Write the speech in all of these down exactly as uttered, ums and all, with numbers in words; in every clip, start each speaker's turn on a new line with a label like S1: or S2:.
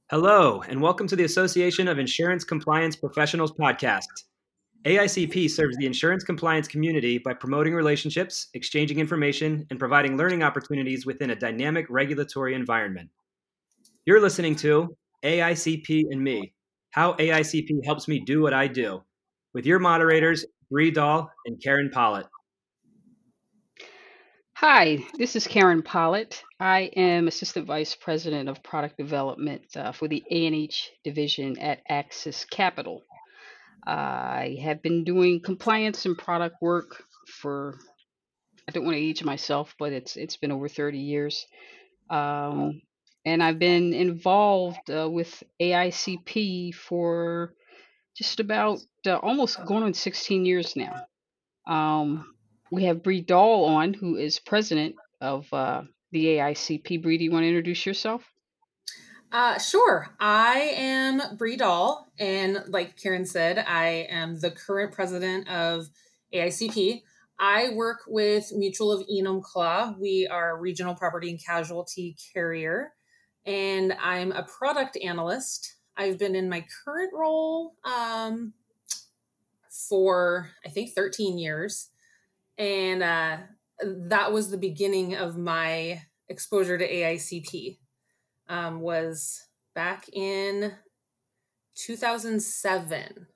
S1: Hello, and welcome to the Association of Insurance Compliance Professionals podcast. A I C P serves the insurance compliance community by promoting relationships, exchanging information, and providing learning opportunities within a dynamic regulatory environment. You're listening to A I C P and Me, How A I C P Helps Me Do What I Do, with your moderators, Bree Dahl and Karen Pollitt.
S2: Hi, this is Karen Pollitt. I am Assistant Vice President of Product Development uh, for the A and H division at Axis Capital. I have been doing compliance and product work for, I don't want to age myself, but it's it's been over thirty years. Um, and I've been involved uh, with A I C P for just about uh, almost going on sixteen years now. Um, we have Bree Dahl on, who is president of uh, the A I C P. Bree, do you want to introduce yourself?
S3: Uh, sure. I am Bree Dahl, and like Karen said, I am the current president of A I C P. I work with Mutual of Enumclaw. We are a regional property and casualty carrier, and I'm a product analyst. I've been in my current role um, for, I think, thirteen years. And uh, that was the beginning of my exposure to A I C P. Um, was back in two thousand seven.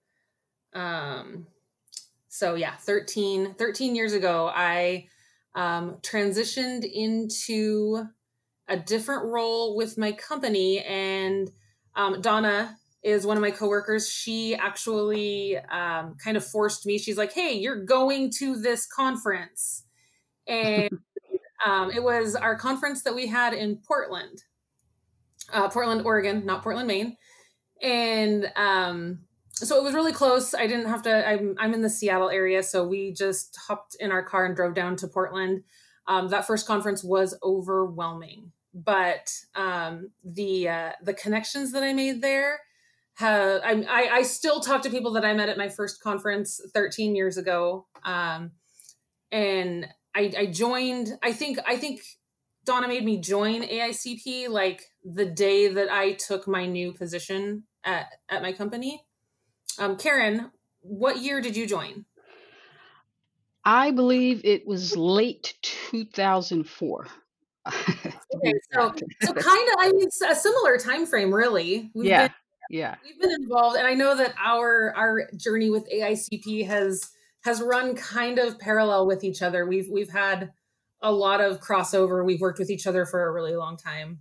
S3: Um, so yeah, thirteen, thirteen years ago, I um, transitioned into a different role with my company. And um, Donna is one of my coworkers. She actually um, kind of forced me. She's like, hey, you're going to this conference. And um, it was our conference that we had in Portland. Uh, Portland, Oregon, not Portland, Maine. And um, so it was really close. I didn't have to, I'm, I'm in the Seattle area. So we just hopped in our car and drove down to Portland. Um, that first conference was overwhelming, but um, the, uh, the connections that I made there have, I, I, I still talk to people that I met at my first conference thirteen years ago. Um, and I, I joined, I think, I think Donna made me join A I C P like the day that I took my new position at, at my company. Um, Karen, what year did you join?
S2: I believe it was late two thousand four.
S3: Okay, so so kind of, I mean, a similar time frame, really. We've
S2: yeah,
S3: been
S2: yeah.
S3: we've been involved, and I know that our our journey with A I C P has has run kind of parallel with each other. We've we've had a lot of crossover. We've worked with each other for a really long time.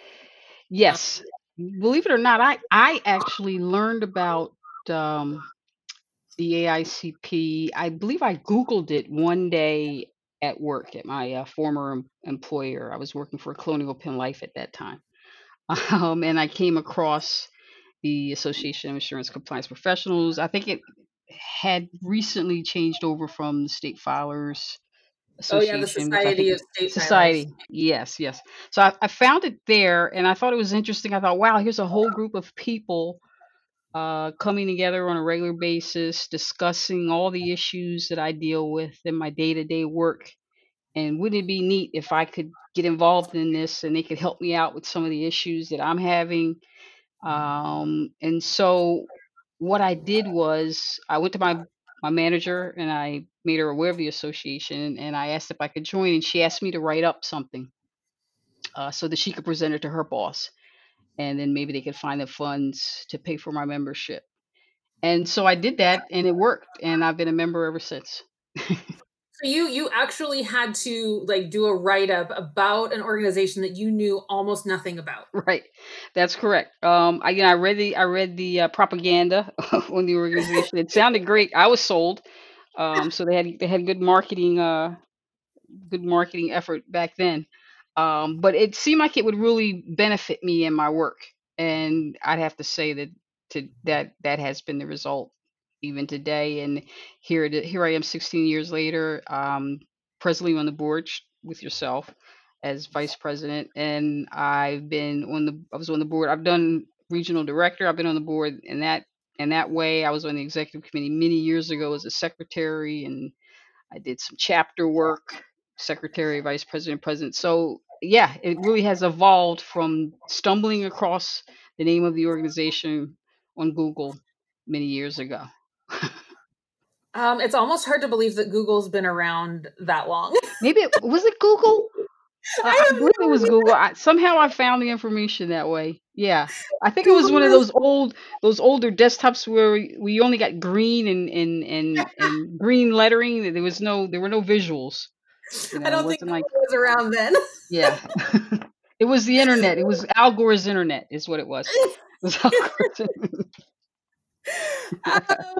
S2: Yes. Believe it or not, I, I actually learned about um, the A I C P. I believe I Googled it one day at work at my uh, former em- employer. I was working for Colonial Penn Life at that time. Um, and I came across the Association of Insurance Compliance Professionals. I think it had recently changed over from the State Filers
S3: Oh yeah, the
S2: Association, which I think
S3: Society of
S2: is
S3: State Filers.
S2: Society. Yes, yes. So I, I found it there and I thought it was interesting. I thought, wow, here's a whole group of people uh, coming together on a regular basis, discussing all the issues that I deal with in my day to day work. And wouldn't it be neat if I could get involved in this and they could help me out with some of the issues that I'm having? Um, and so what I did was I went to my my manager and I made her aware of the association and I asked if I could join and she asked me to write up something uh, so that she could present it to her boss and then maybe they could find the funds to pay for my membership. And so I did that and it worked and I've been a member ever since.
S3: So you you actually had to like do a write up about an organization that you knew almost nothing about.
S2: Right. That's correct. Um, I, you know, I read the I read the uh, propaganda on the organization. It sounded great. I was sold. Um, so they had they had good marketing uh good marketing effort back then. Um, but it seemed like it would really benefit me in my work, and I'd have to say that to that that has been the result even today. And here it, here I am, sixteen years later, um, presently on the board sh- with yourself as vice president, and I've been on the I was on the board. I've done regional director. I've been on the board in that in that way. I was on the executive committee many years ago as a secretary and I did some chapter work, secretary, vice president, president. So yeah, it really has evolved from stumbling across the name of the organization on Google many years ago.
S3: Um, it's almost hard to believe that Google's been around that long.
S2: Maybe it was it Google? Uh,
S3: I
S2: I
S3: have
S2: believe it was
S3: no
S2: Google. I, somehow I found the information that way. Yeah, I think it was one of
S3: Google
S2: those old, those older desktops where we, we only got green and, and and and green lettering. There was no, there were no visuals.
S3: is.
S2: You
S3: I
S2: know, it
S3: don't think
S2: wasn't like,
S3: Google was around then.
S2: yeah. It was the internet. It was Al Gore's internet, is what it was. It was Al Gore's
S3: um,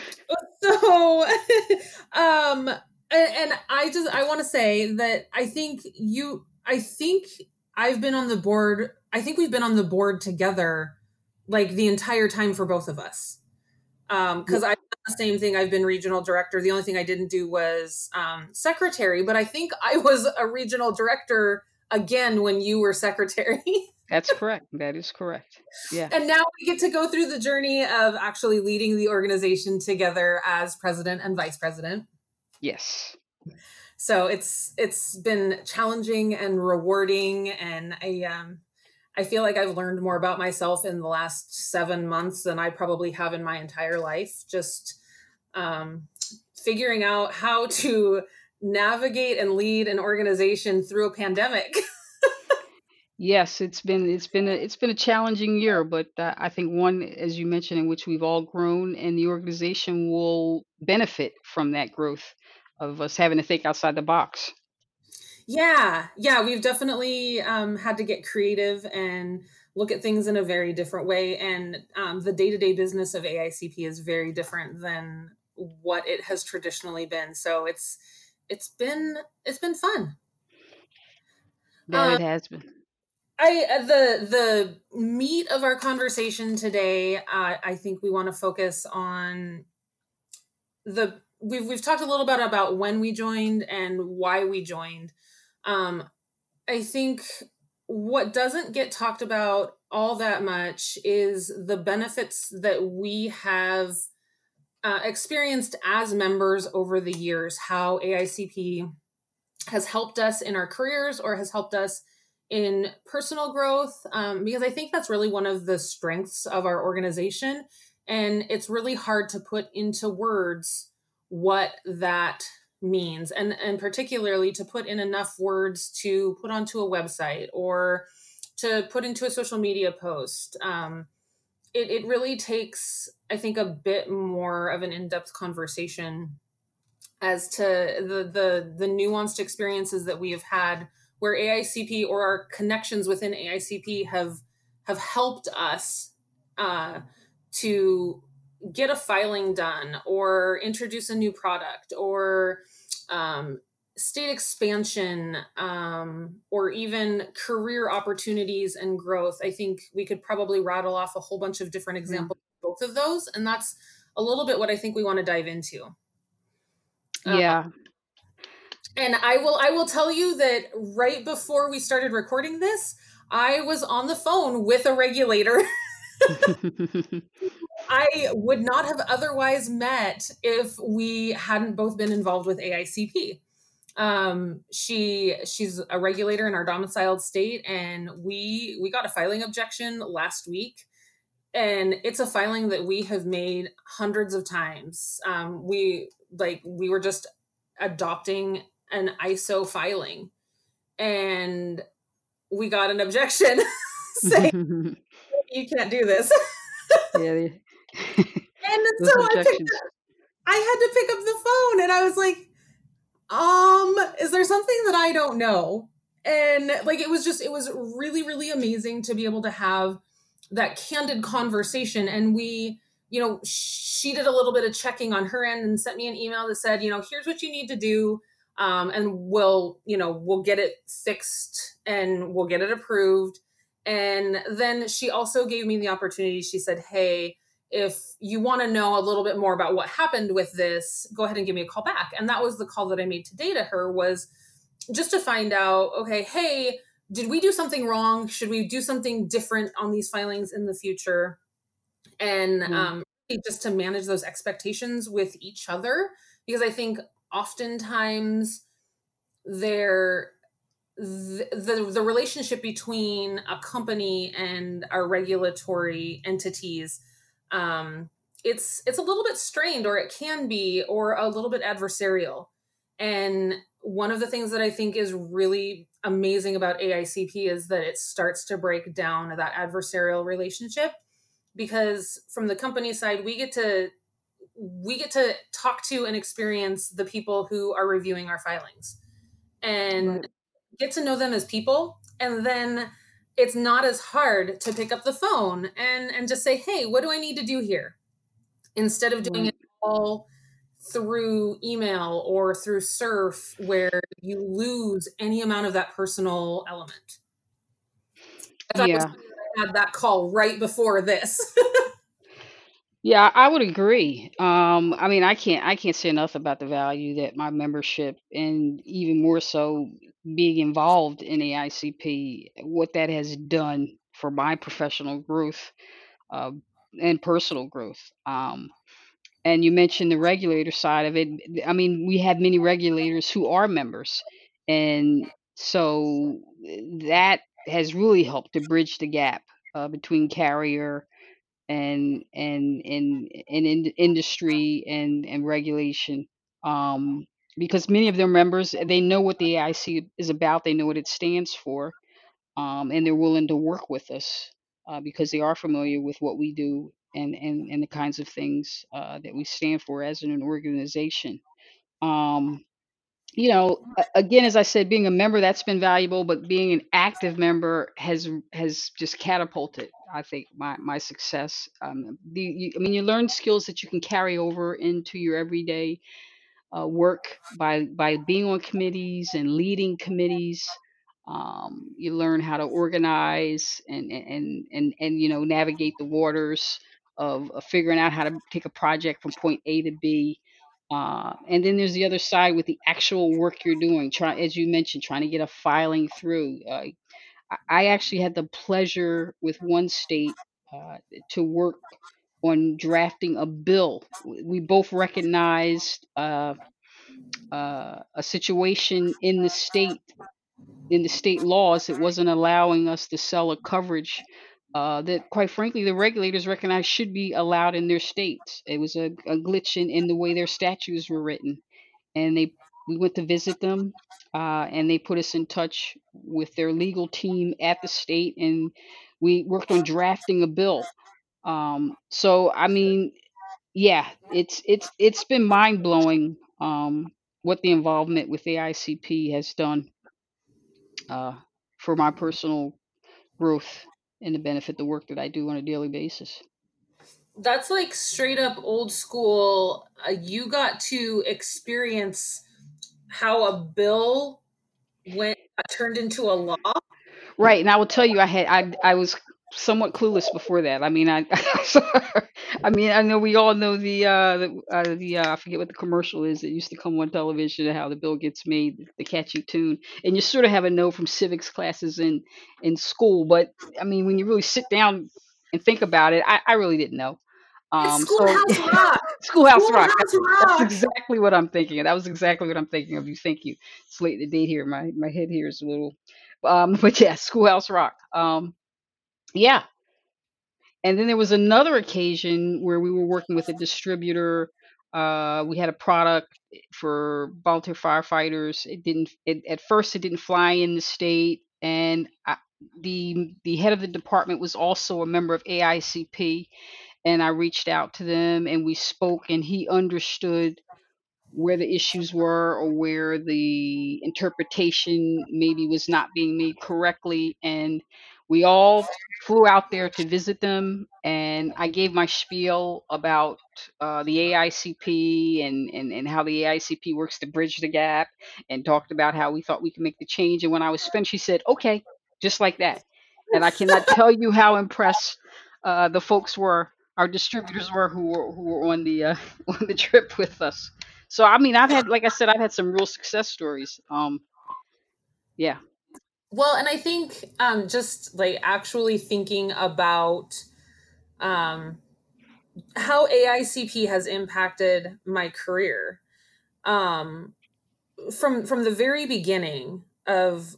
S3: so, um, and, and I just I want to say that I think you, I think I've been on the board. I think we've been on the board together, like the entire time for both of us. Um, because I've done the same thing. I've been regional director. The only thing I didn't do was um, secretary, but I think I was a regional director again when you were secretary.
S2: That's correct. That is correct. Yeah.
S3: And now we get to go through the journey of actually leading the organization together as president and vice president.
S2: Yes.
S3: So it's it's been challenging and rewarding, and I um I feel like I've learned more about myself in the last seven months than I probably have in my entire life. Just um, figuring out how to navigate and lead an organization through a pandemic.
S2: Yes, it's been it's been a it's been a challenging year, but uh, I think one, as you mentioned, in which we've all grown, and the organization will benefit from that growth of us having to think outside the box.
S3: Yeah, yeah, we've definitely um, had to get creative and look at things in a very different way. And um, the day-to-day business of A I C P is very different than what it has traditionally been. So it's it's been it's been fun.
S2: That
S3: Um,
S2: it has been.
S3: I uh, the the meat of our conversation today. Uh, I think we want to focus on the we've we've talked a little bit about when we joined and why we joined. Um, I think what doesn't get talked about all that much is the benefits that we have uh, experienced as members over the years, how A I C P has helped us in our careers or has helped us in personal growth. Um, because I think that's really one of the strengths of our organization. And it's really hard to put into words what that means, and and particularly to put in enough words to put onto a website or to put into a social media post. Um, it, it really takes, I think, a bit more of an in-depth conversation as to the the the nuanced experiences that we have had where A I C P or our connections within A I C P have have helped us uh, to get a filing done or introduce a new product or um, state expansion um, or even career opportunities and growth. I think we could probably rattle off a whole bunch of different examples of both of those, and that's a little bit what I think we want to dive into.
S2: Yeah.
S3: Uh, and I will I will tell you that right before we started recording this, I was on the phone with a regulator I would not have otherwise met if we hadn't both been involved with A I C P. Um, she she's a regulator in our domiciled state, and we we got a filing objection last week. And it's a filing that we have made hundreds of times. Um, we like we were just adopting an I S O filing, and we got an objection saying you can't do this.
S2: Yeah. they-
S3: And
S2: Those
S3: so I picked
S2: objections.
S3: up, I had to pick up the phone, and I was like, um, is there something that I don't know? And like it was just it was really, really amazing to be able to have that candid conversation. And we, you know, she did a little bit of checking on her end and sent me an email that said, you know, here's what you need to do. Um, and we'll, you know, we'll get it fixed and we'll get it approved. And then she also gave me the opportunity. She said, hey, if you want to know a little bit more about what happened with this, go ahead and give me a call back. And that was the call that I made today to her, was just to find out, okay, hey, did we do something wrong? Should we do something different on these filings in the future? And
S2: Mm.
S3: um, just to manage those expectations with each other, because I think oftentimes there the, the the relationship between a company and our regulatory entities, um, it's it's a little bit strained, or it can be, or a little bit adversarial. And one of the things that I think is really amazing about A I C P is that it starts to break down that adversarial relationship, because from the company side, we get to we get to talk to and experience the people who are reviewing our filings and
S2: Right.
S3: get to know them as people. And then it's not as hard to pick up the phone and and just say, hey, what do I need to do here, instead of doing
S2: Right.
S3: it all through email or through surf, where you lose any amount of that personal element. I thought it was
S2: Yeah.
S3: funny that I had that call right before this.
S2: Yeah, I would agree. Um, I mean, I can't I can't say enough about the value that my membership, and even more so being involved in A I C P, what that has done for my professional growth, uh, and personal growth. Um, and you mentioned the regulator side of it. I mean, we have many regulators who are members, and so that has really helped to bridge the gap uh, between carrier and and and and in industry and and regulation, um because many of their members, they know what the A I C is about, they know what it stands for, um and they're willing to work with us uh, because they are familiar with what we do, and and and the kinds of things uh, that we stand for as an organization. um you know, a- again, as I said, being a member, that's been valuable, but being an active member has has just catapulted, I think, my my success. Um, the, you, I mean, you learn skills that you can carry over into your everyday uh, work by by being on committees and leading committees. Um, you learn how to organize and and and and you know, navigate the waters of, of figuring out how to take a project from point A to B. Uh, and then there's the other side with the actual work you're doing. Try, as you mentioned, trying to get a filing through. Uh, I I actually had the pleasure with one state uh, to work on drafting a bill. We both recognized uh, uh, a situation in the state, in the state laws, that wasn't allowing us to sell a coverage uh, that, quite frankly, the regulators recognized should be allowed in their states. It was a, a glitch in, in the way their statutes were written, and they we went to visit them, uh, and they put us in touch with their legal team at the state, and we worked on drafting a bill. Um, so I mean, yeah, it's it's it's been mind blowing, um, what the involvement with A I C P has done uh, for my personal growth and to benefit the work that I do on a daily basis.
S3: That's like straight up old school. Uh, you got to experience how a bill went uh, turned into a law.
S2: Right, and I will tell you, I had I I was somewhat clueless before that. I mean, I I mean, I know we all know the uh the, uh, the uh, I forget what the commercial is that used to come on television, and how the bill gets made, the catchy tune, and you sort of have a know from civics classes in in school. But I mean, when you really sit down and think about it, I, I really didn't know.
S3: It's
S2: Um, so
S3: Schoolhouse Rock.
S2: Schoolhouse Rock.
S3: Schoolhouse
S2: That's that's
S3: Rock.
S2: exactly what I'm thinking of. That was exactly what I'm thinking of you. Thank you. It's late in the day here. My my head here is a little, um, but yeah, Schoolhouse Rock. Um, yeah. And then there was another occasion where we were working with a distributor. Uh, we had a product for volunteer firefighters. It didn't. It, at first, it didn't fly in the state, and I, the the head of the department was also a member of A I C P. And I reached out to them, and we spoke, and he understood where the issues were, or where the interpretation maybe was not being made correctly. And we all flew out there to visit them. And I gave my spiel about uh, the A I C P, and, and, and how the A I C P works to bridge the gap, and talked about how we thought we could make the change. And when I was finished, she said, okay, just like that. And I cannot tell you how impressed uh, the folks were, our distributors were, who were who were on the uh, on the trip with us. So I mean, I've had, like I said, I've had some real success stories. Um, yeah.
S3: Well, and I think um, just like actually thinking about um, how A I C P has impacted my career, um, from from the very beginning of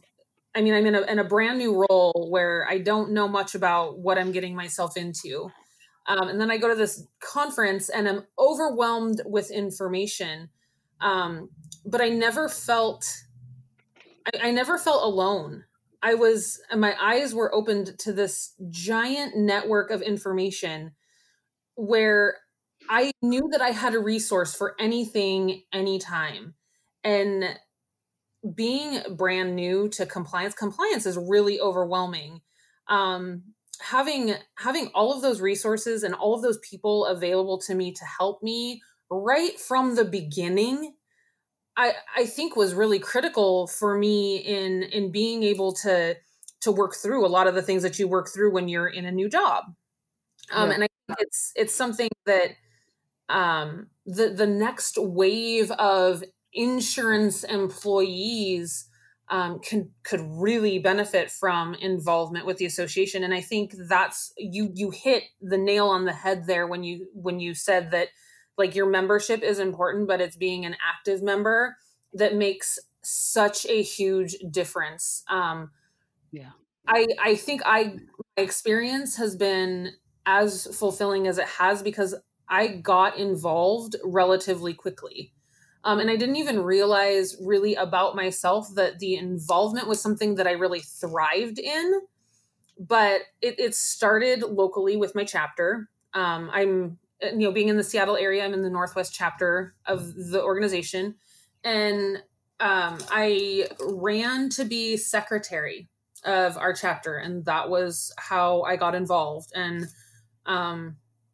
S3: I mean, I'm in a, in a brand new role where I don't know much about what I'm getting myself into. Um, and then I go to this conference and I'm overwhelmed with information. Um, but I never felt, I, I never felt alone. I was, and my eyes were opened to this giant network of information where I knew that I had a resource for anything, anytime. And being brand new to compliance, compliance is really overwhelming. Um, having having all of those resources and all of those people available to me to help me right from the beginning, I I think was really critical for me in in being able to to work through a lot of the things that you work through when you're in a new job. Um,
S2: Yeah.
S3: and I think it's it's something that um, the the next wave of insurance employees um, can could really benefit from involvement with the association. And I think that's you you hit the nail on the head there when you when you said that like your membership is important, but it's being an active member that makes such a huge difference. Um,
S2: Yeah.
S3: I I think I my experience has been as fulfilling as it has because I got involved relatively quickly. Um, and I didn't even realize really about myself that the involvement was something that I really thrived in. But it, it started locally with my chapter. Um, I'm, you know, being in the Seattle area, I'm in the Northwest chapter of the organization. And um, I ran to be secretary of our chapter. And that was how I got involved. And um,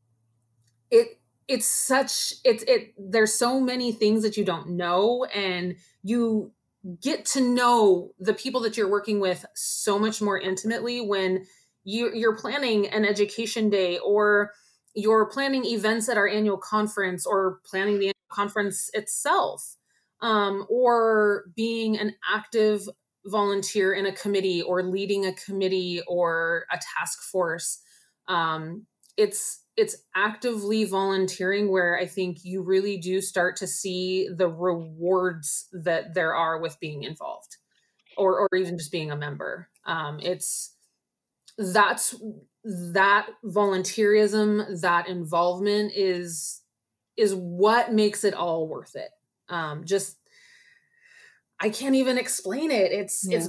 S3: it, it's such it's it there's so many things that you don't know, and you get to know the people that you're working with so much more intimately when you, you're planning an education day, or you're planning events at our annual conference, or planning the annual conference itself, um, or being an active volunteer in a committee, or leading a committee or a task force. um, it's it's actively volunteering where I think you really do start to see the rewards that there are with being involved, or or even just being a member. Um, it's that's that volunteerism, that involvement is is what makes it all worth it. Um, just I can't even explain it. It's
S2: Yeah.
S3: it's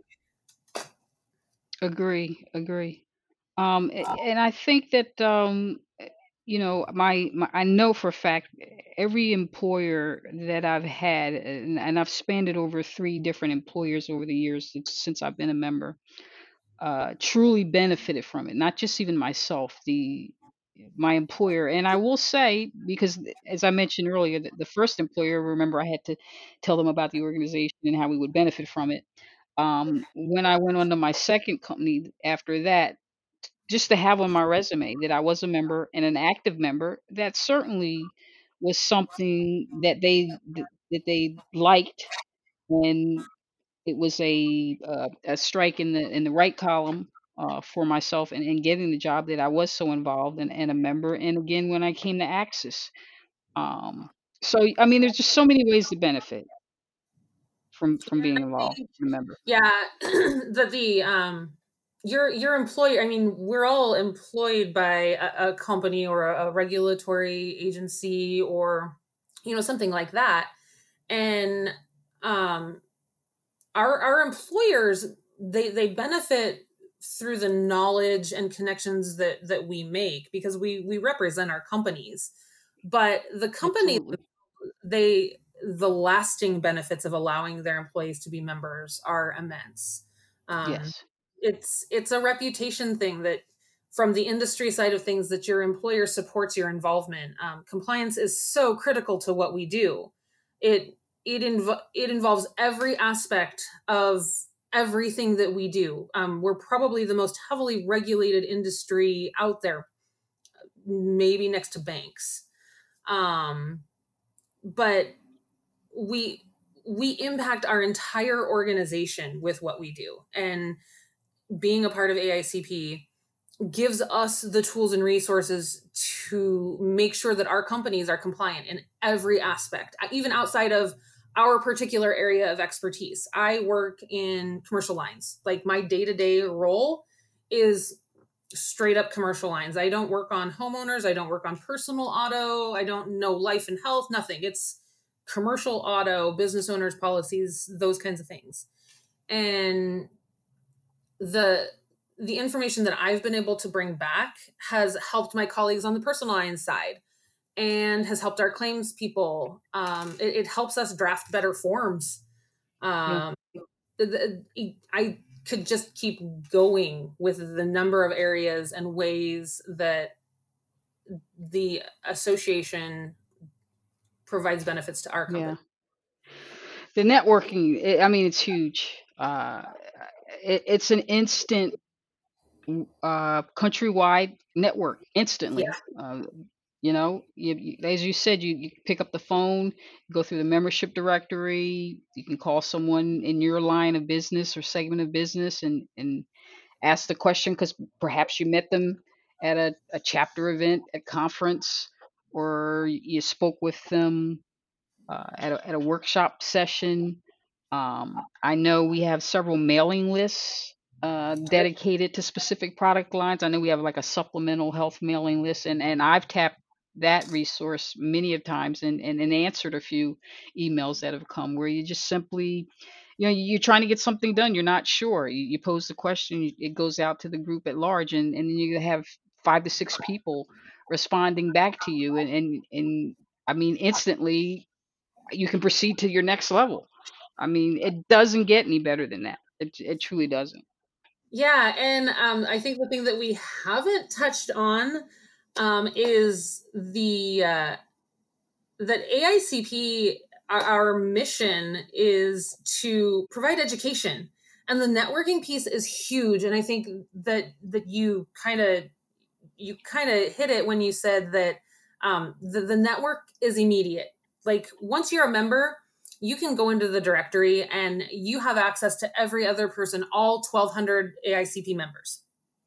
S2: Agree. Agree. Um, a- and I think that um, eh, you know, my, my I know for a fact every employer that I've had, and, and I've spanned it over three different employers over the years since, since I've been a member, uh, truly benefited from it. Not just even myself, the my employer. And I will say, because as I mentioned earlier, the, the first employer, remember, I had to tell them about the organization and how we would benefit from it. Um, when I went on to my second company after that, just to have on my resume that I was a member and an active member, that certainly was something that they that they liked, and it was a uh, a strike in the in the right column uh, for myself and, and getting the job that I was so involved and, and a member. And again, when I came to Axis, um, so I mean, there's just so many ways to benefit from from being involved, and a member.
S3: yeah. the the um your your employer, I mean, we're all employed by a, a company or a, a regulatory agency, or you know, something like that. And um our our employers, they they benefit through the knowledge and connections that that we make, because we we represent our companies. But the companies,
S2: Absolutely.
S3: they the lasting benefits of allowing their employees to be members are immense. Um,
S2: Yes.
S3: it's it's a reputation thing, that from the industry side of things, that your employer supports your involvement. Um, compliance is so critical to what we do. It it inv- it involves every aspect of everything that we do. Um, we're probably the most heavily regulated industry out there, maybe next to banks. Um, but we we impact our entire organization with what we do. And being a part of A I C P gives us the tools and resources to make sure that our companies are compliant in every aspect, even outside of our particular area of expertise. I work in commercial lines. Like my day-to-day role is straight up commercial lines. I don't work on homeowners. I don't work on personal auto. I don't know life and health, nothing. It's commercial auto, business owners policies, those kinds of things. And the the information that I've been able to bring back has helped my colleagues on the personal lines side and has helped our claims people. Um, it, it helps us draft better forms. Um, yeah. the, the, I could just keep going with the number of areas and ways that the association provides benefits to our company.
S2: Yeah. The networking, it, I mean, it's huge. Uh, it, it's an instant uh, countrywide network instantly.
S3: Yeah.
S2: Uh, you know, you, you, as you said, you, you pick up the phone, go through the membership directory. You can call someone in your line of business or segment of business and, and ask the question because perhaps you met them at a, a chapter event, at conference, or you spoke with them uh, at, a, at a workshop session. Um, I know we have several mailing lists uh, dedicated to specific product lines. I know we have like a supplemental health mailing list, and, and I've tapped that resource many of times and, and, and answered a few emails that have come where you just simply, you know, you're trying to get something done. You're not sure. You, you pose the question, it goes out to the group at large, and, and then you have five to six people responding back to you. And, and, and I mean, instantly, you can proceed to your next level. I mean, it doesn't get any better than that. It, it truly doesn't.
S3: Yeah. And um, I think the thing that we haven't touched on um, is the, uh, that A I C P, our, our mission is to provide education, and the networking piece is huge. And I think that, that you kind of, you kind of hit it when you said that um, the, the network is immediate. Like once you're a member, you can go into the directory and you have access to every other person, all twelve hundred A I C P members.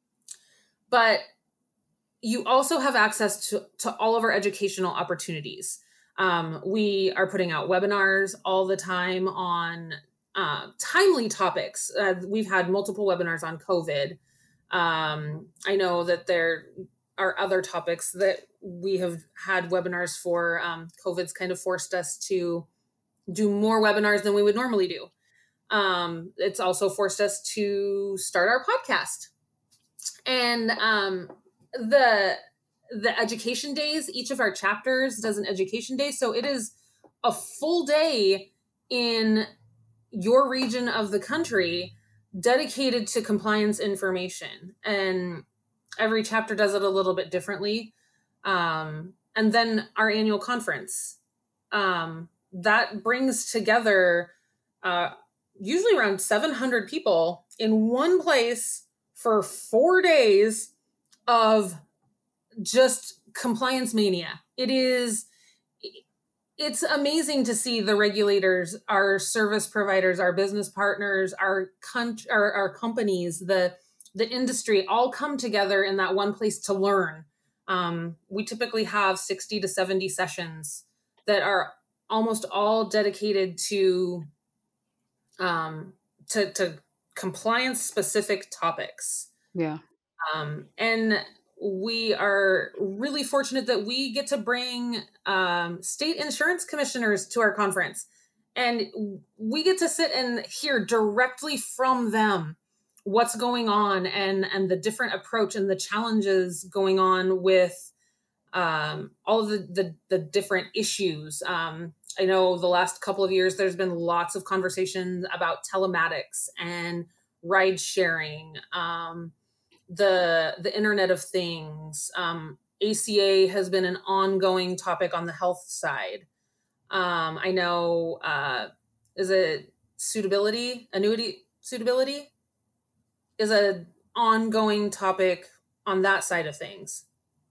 S3: But you also have access to, to all of our educational opportunities. Um, we are putting out webinars all the time on uh, timely topics. Uh, we've had multiple webinars on COVID. Um, I know that there are other topics that we have had webinars for. Um, COVID's kind of forced us to do more webinars than we would normally do. Um, it's also forced us to start our podcast. And um, the the education days, each of our chapters does an education day. So it is a full day in your region of the country dedicated to compliance information. And every chapter does it a little bit differently. Um, and then our annual conference. Um, that brings together uh, usually around seven hundred people in one place for four days of just compliance mania. It is, it's amazing to see the regulators, our service providers, our business partners, our, con- our, our companies, the, the industry all come together in that one place to learn. Um, we typically have sixty to seventy sessions that are almost all dedicated to, um, to, to compliance specific topics.
S2: Yeah.
S3: Um, and we are really fortunate that we get to bring um, state insurance commissioners to our conference, and we get to sit and hear directly from them what's going on and, and the different approach and the challenges going on with um, all of the, the, the different issues. Um, I know the last couple of years, there's been lots of conversations about telematics and ride sharing, um, the the Internet of Things. Um, A C A has been an ongoing topic on the health side. Um, I know, uh, is it suitability, annuity suitability is an ongoing topic on that side of things.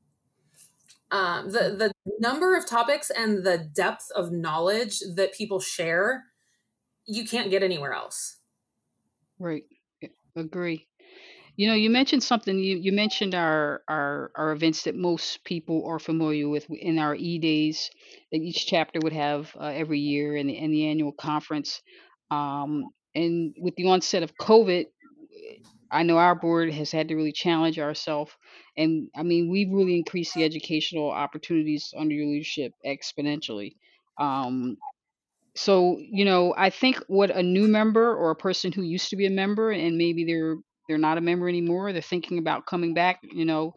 S3: Um, the, the number of topics and the depth of knowledge that people share, you can't get anywhere else.
S2: Right. Agree. You know, you mentioned something. You, you mentioned our, our our events that most people are familiar with in our E days that each chapter would have uh, every year, and the and the annual conference. Um, and with the onset of COVID, I know our board has had to really challenge ourselves, and I mean we've really increased the educational opportunities under your leadership exponentially. Um, so you know I think what a new member or a person who used to be a member and maybe they're they're not a member anymore, they're thinking about coming back, you know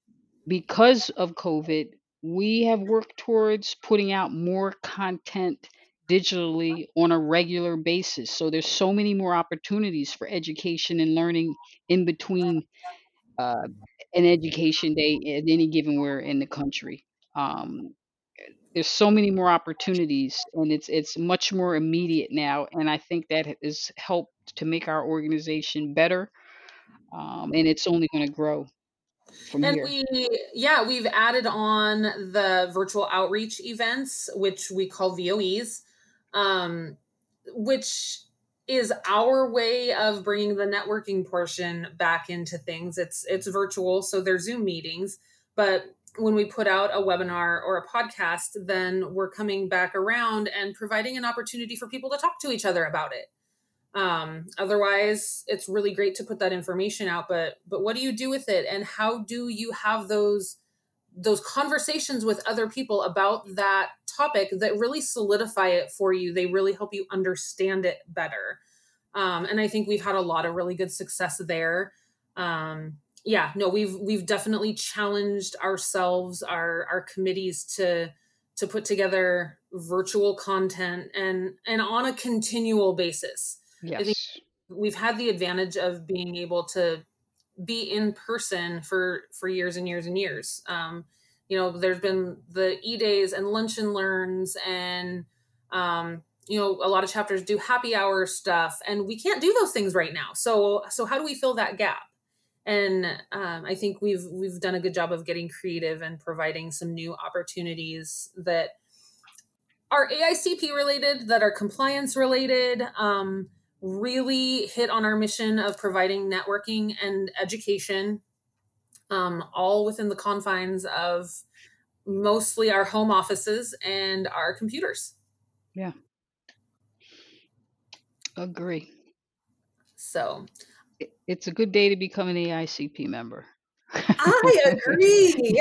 S2: because of COVID, we have worked towards putting out more content digitally on a regular basis, so there's so many more opportunities for education and learning in between uh, an education day at any given where in the country. um, there's so many more opportunities, and it's it's much more immediate now, and I think that has helped to make our organization better, um, and it's only going to grow from
S3: And
S2: here.
S3: we, yeah, we've added on the virtual outreach events, which we call V O Es, um, which is our way of bringing the networking portion back into things. It's it's virtual, so they're Zoom meetings, but when we put out a webinar or a podcast, then we're coming back around and providing an opportunity for people to talk to each other about it. Um otherwise, it's really great to put that information out, but but what do you do with it, and how do you have those those conversations with other people about that topic that really solidify it for you? They really help you understand it better. Um and I think we've had a lot of really good success there. um yeah, no, we've we've definitely challenged ourselves, our our committees, to to put together virtual content, and and on a continual basis. I think
S2: Yes.
S3: we've had the advantage of being able to be in person for for years and years and years. Um, you know, there's been the e days and lunch and learns, and um, you know, a lot of chapters do happy hour stuff, and we can't do those things right now. So so how do we fill that gap? And um, I think we've we've done a good job of getting creative and providing some new opportunities that are A I C P related, that are compliance related, um, really hit on our mission of providing networking and education, um, all within the confines of mostly our home offices and our computers.
S2: Yeah. Agree.
S3: So
S2: It, it's a good day to become an A I C P member.
S3: I agree.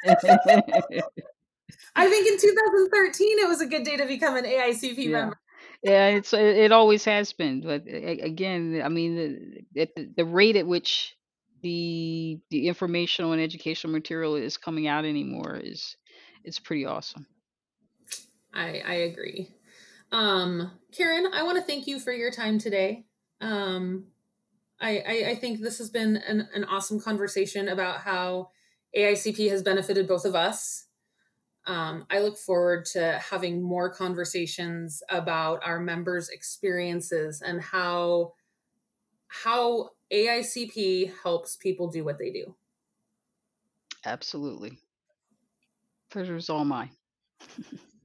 S3: I think in two thousand thirteen, it was a good day to become an A I C P
S2: Yeah.
S3: member.
S2: Yeah, it's it, it always has been, but a- again, I mean, the, at the, the rate at which the the informational and educational material is coming out anymore is it's pretty awesome.
S3: I, I agree. Um, Karen, I want to thank you for your time today. Um, I, I, I think this has been an, an awesome conversation about how A I C P has benefited both of us. Um, I look forward to having more conversations about our members' experiences and how how A I C P helps people do what they do.
S2: Absolutely. Pleasure's all mine.